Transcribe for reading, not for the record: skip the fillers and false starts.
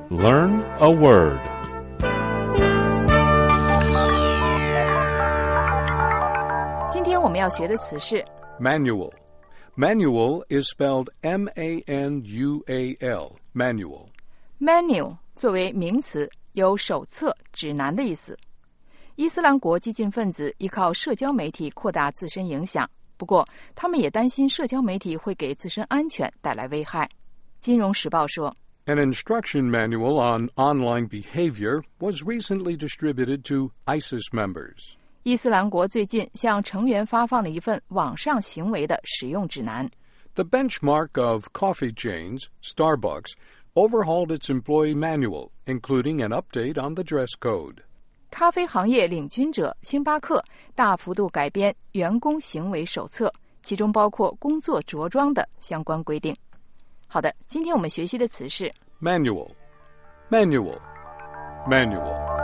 Learn a word. 我们要学的词是 Manual. Manual is spelled M-A-N-U-A-L. Manual. Manual 作为名词，有手册、指南的意思。伊斯兰国激进分子依靠社交媒体扩大自身影响，不过他们也担心社交媒体会给自身安全带来危害。金融时报说 An instruction manual on online behavior was recently distributed to ISIS members. 伊斯兰国最近向成员发放了一份网上行为的使用指南。 The benchmark of coffee chains, Starbucks, overhauled its employee manual, including an update on the dress code. 咖啡行业领军者星巴克大幅度改编员工行为手册，其中包括工作着装的相关规定。好的，今天我们学习的词是 Manual. Manual. Manual.